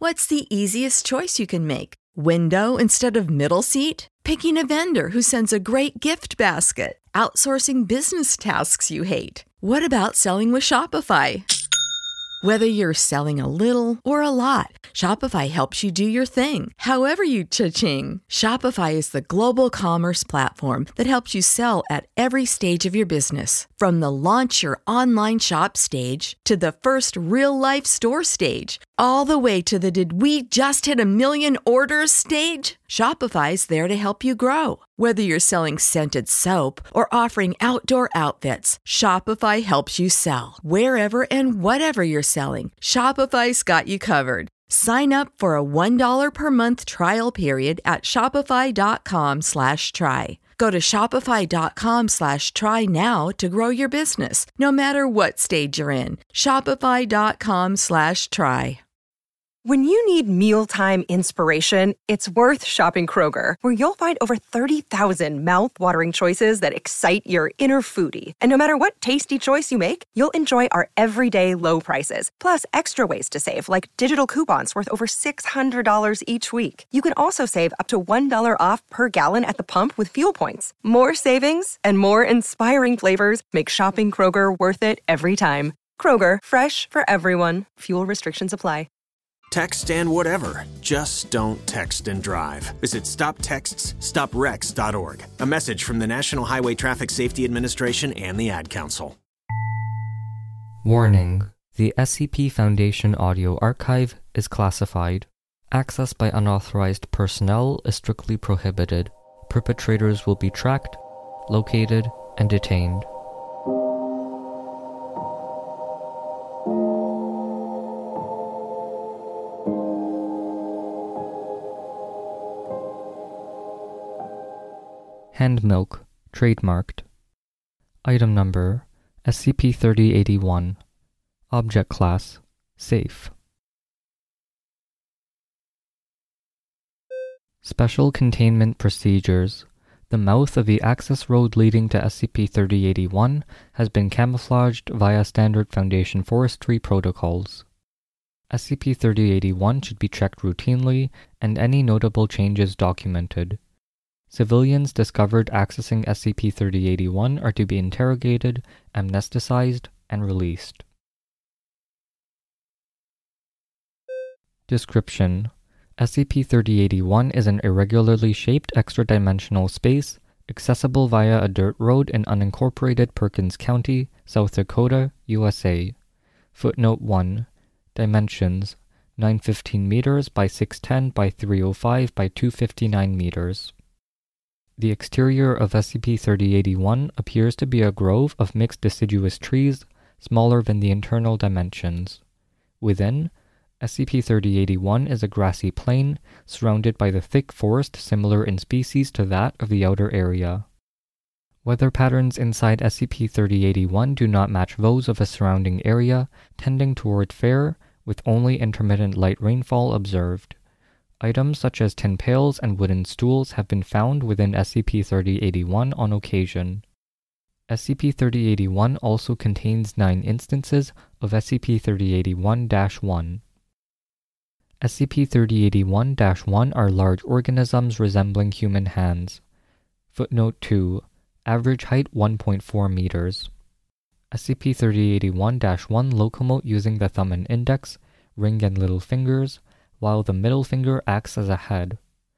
What's the easiest choice you can make? Window instead of middle seat? Picking a vendor who sends a great gift basket? Outsourcing business tasks you hate? What about selling with Shopify? Whether you're selling a little or a lot, Shopify helps you do your thing, however you cha-ching. Shopify is the global commerce platform that helps you sell at every stage of your business. From the launch your online shop stage to the first real-life store stage, all the way to the did we just hit a million orders stage. Shopify's there to help you grow. Whether you're selling scented soap or offering outdoor outfits, Shopify helps you sell. Wherever and whatever you're selling, Shopify's got you covered. Sign up for a $1 per month trial period at shopify.com/try. Go to shopify.com/try now to grow your business, no matter what stage you're in. Shopify.com/try. When you need mealtime inspiration, it's worth shopping Kroger, where you'll find over 30,000 mouth-watering choices that excite your inner foodie. And no matter what tasty choice you make, you'll enjoy our everyday low prices, plus extra ways to save, like digital coupons worth over $600 each week. You can also save up to $1 off per gallon at the pump with fuel points. More savings and more inspiring flavors make shopping Kroger worth it every time. Kroger, fresh for everyone. Fuel restrictions apply. Text and whatever. Just don't text and drive. Visit StopTextsStopWrecks.org. A message from the National Highway Traffic Safety Administration and the Ad Council. Warning. The SCP Foundation audio archive is classified. Access by unauthorized personnel is strictly prohibited. Perpetrators will be tracked, located, and detained. Hand milk, trademarked. Item number, SCP-3081. Object class, safe. Special containment procedures. The mouth of the access road leading to SCP-3081 has been camouflaged via standard Foundation forestry protocols. SCP-3081 should be checked routinely and any notable changes documented. Civilians discovered accessing SCP-3081 are to be interrogated, amnesticized, and released. Description: SCP-3081 is an irregularly shaped extra-dimensional space, accessible via a dirt road in unincorporated Perkins County, South Dakota, USA. Footnote 1. Dimensions: 915 meters by 610 by 305 by 259 meters. The exterior of SCP-3081 appears to be a grove of mixed deciduous trees, smaller than the internal dimensions. Within, SCP-3081 is a grassy plain, surrounded by the thick forest similar in species to that of the outer area. Weather patterns inside SCP-3081 do not match those of a surrounding area, tending toward fair, with only intermittent light rainfall observed. Items such as tin pails and wooden stools have been found within SCP-3081 on occasion. SCP-3081 also contains 9 instances of SCP-3081-1. SCP-3081-1 are large organisms resembling human hands. Footnote 2. Average height 1.4 meters. SCP-3081-1 locomote using the thumb and index, ring and little fingers, while the middle finger acts as a head.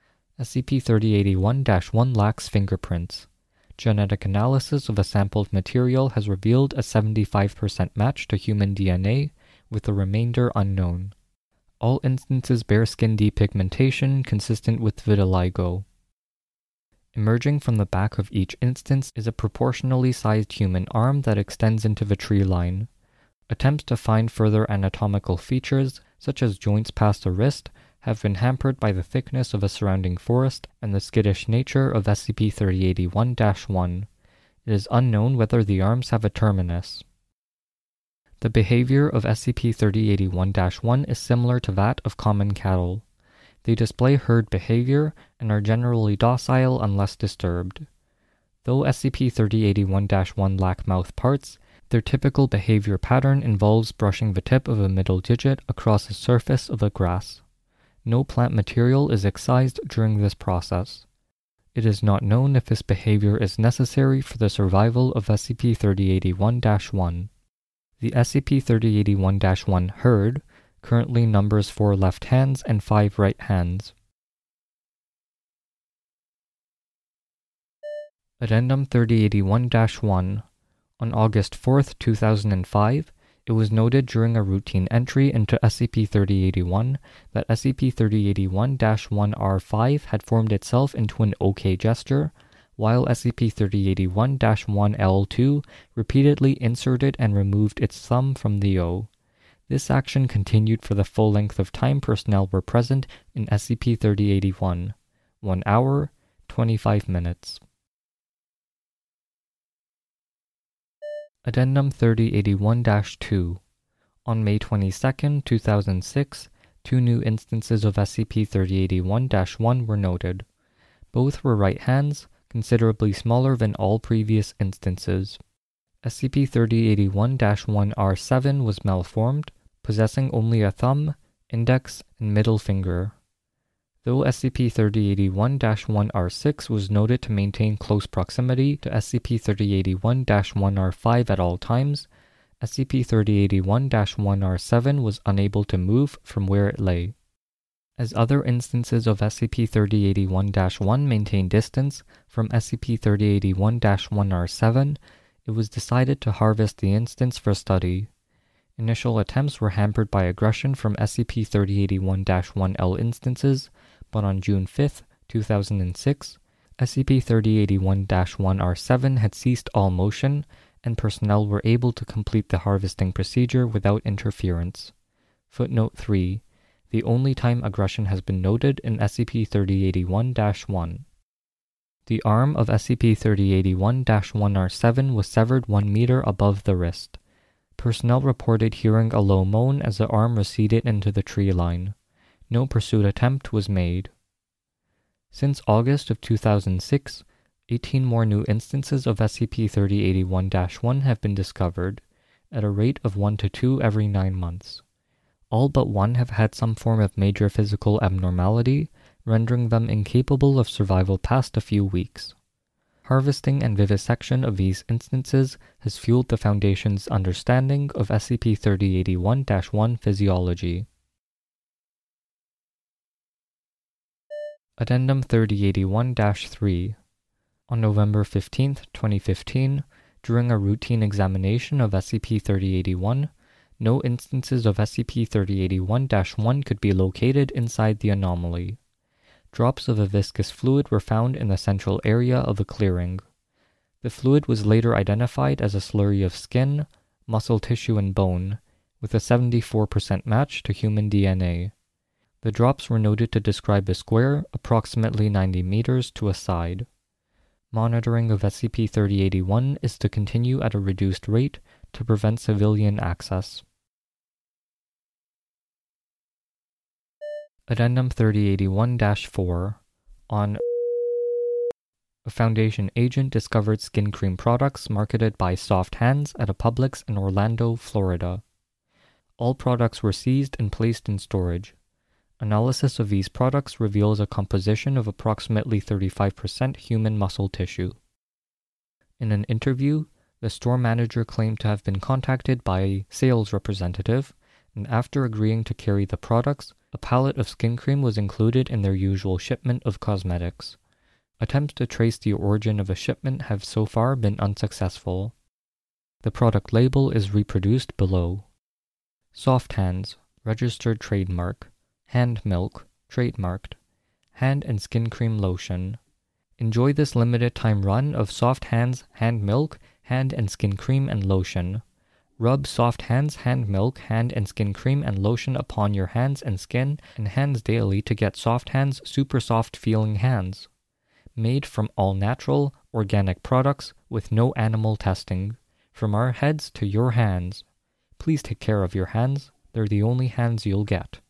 SCP-3081-1 lacks fingerprints. Genetic analysis of a sampled material has revealed a 75% match to human DNA, with the remainder unknown. All instances bear skin depigmentation consistent with vitiligo. Emerging from the back of each instance is a proportionally sized human arm that extends into the tree line. Attempts to find further anatomical features, such as joints past the wrist, have been hampered by the thickness of a surrounding forest and the skittish nature of SCP-3081-1. It is unknown whether the arms have a terminus. The behavior of SCP-3081-1 is similar to that of common cattle. They display herd behavior and are generally docile unless disturbed. Though SCP-3081-1 lack mouth parts, their typical behavior pattern involves brushing the tip of a middle digit across the surface of the grass. No plant material is excised during this process. It is not known if this behavior is necessary for the survival of SCP-3081-1. The SCP-3081-1 herd currently numbers 4 left hands and 5 right hands. Addendum 3081-1. On August 4, 2005, it was noted during a routine entry into SCP-3081 that SCP-3081-1R5 had formed itself into an OK gesture, while SCP-3081-1L2 repeatedly inserted and removed its thumb from the O. This action continued for the full length of time personnel were present in SCP-3081, 1 hour, 25 minutes. Addendum 3081-2. On May 22, 2006, 2 new instances of SCP-3081-1 were noted. Both were right hands, considerably smaller than all previous instances. SCP-3081-1R7 was malformed, possessing only a thumb, index, and middle finger. Though SCP-3081-1R6 was noted to maintain close proximity to SCP-3081-1R5 at all times, SCP-3081-1R7 was unable to move from where it lay. As other instances of SCP-3081-1 maintained distance from SCP-3081-1R7, it was decided to harvest the instance for study. Initial attempts were hampered by aggression from SCP-3081-1L instances, but on June 5, 2006, SCP-3081-1R7 had ceased all motion, and personnel were able to complete the harvesting procedure without interference. Footnote 3. The only time aggression has been noted in SCP-3081-1. The arm of SCP-3081-1R7 was severed 1 meter above the wrist. Personnel reported hearing a low moan as the arm receded into the tree line. No pursuit attempt was made. Since August of 2006, 18 more new instances of SCP-3081-1 have been discovered, at a rate of 1 to 2 every 9 months. All but 1 have had some form of major physical abnormality, rendering them incapable of survival past a few weeks. Harvesting and vivisection of these instances has fueled the Foundation's understanding of SCP-3081-1 physiology. Addendum 3081-3. On November 15, 2015, during a routine examination of SCP-3081, no instances of SCP-3081-1 could be located inside the anomaly. Drops of a viscous fluid were found in the central area of the clearing. The fluid was later identified as a slurry of skin, muscle tissue, and bone, with a 74% match to human DNA. The drops were noted to describe a square approximately 90 meters to a side. Monitoring of SCP-3081 is to continue at a reduced rate to prevent civilian access. Addendum 3081-4. On a Foundation agent discovered skin cream products marketed by Soft Hands at a Publix in Orlando, Florida. All products were seized and placed in storage. Analysis of these products reveals a composition of approximately 35% human muscle tissue. In an interview, the store manager claimed to have been contacted by a sales representative, and after agreeing to carry the products, a pallet of skin cream was included in their usual shipment of cosmetics. Attempts to trace the origin of the shipment have so far been unsuccessful. The product label is reproduced below. Soft Hands, registered trademark. Hand Milk, trademarked. Hand and Skin Cream Lotion. Enjoy this limited time run of Soft Hands Hand Milk, Hand and Skin Cream and Lotion. Rub Soft Hands Hand Milk, Hand and Skin Cream and Lotion upon your hands and skin and hands daily to get Soft Hands super soft feeling hands. Made from all natural, organic products with no animal testing. From our heads to your hands. Please take care of your hands. They're the only hands you'll get.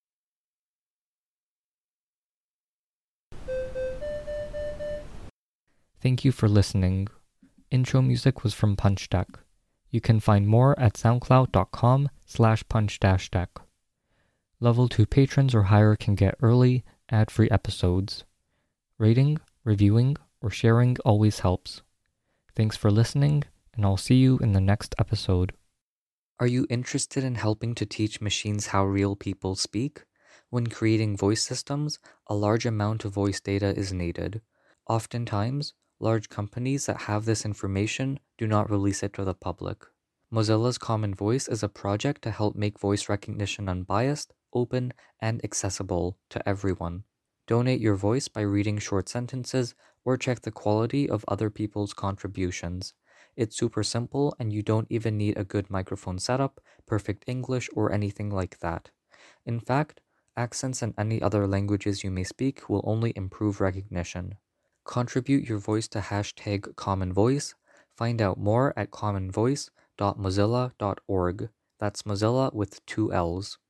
Thank you for listening. Intro music was from Punch Deck. You can find more at soundcloud.com/punch-deck. Level 2 patrons or higher can get early, ad-free episodes. Rating, reviewing, or sharing always helps. Thanks for listening, and I'll see you in the next episode. Are you interested in helping to teach machines how real people speak? When creating voice systems, a large amount of voice data is needed. Oftentimes, large companies that have this information do not release it to the public. Mozilla's Common Voice is a project to help make voice recognition unbiased, open, and accessible to everyone. Donate your voice by reading short sentences or check the quality of other people's contributions. It's super simple and you don't even need a good microphone setup, perfect English, or anything like that. In fact, accents and any other languages you may speak will only improve recognition. Contribute your voice to #CommonVoice. Find out more at commonvoice.mozilla.org. That's Mozilla with 2 L's.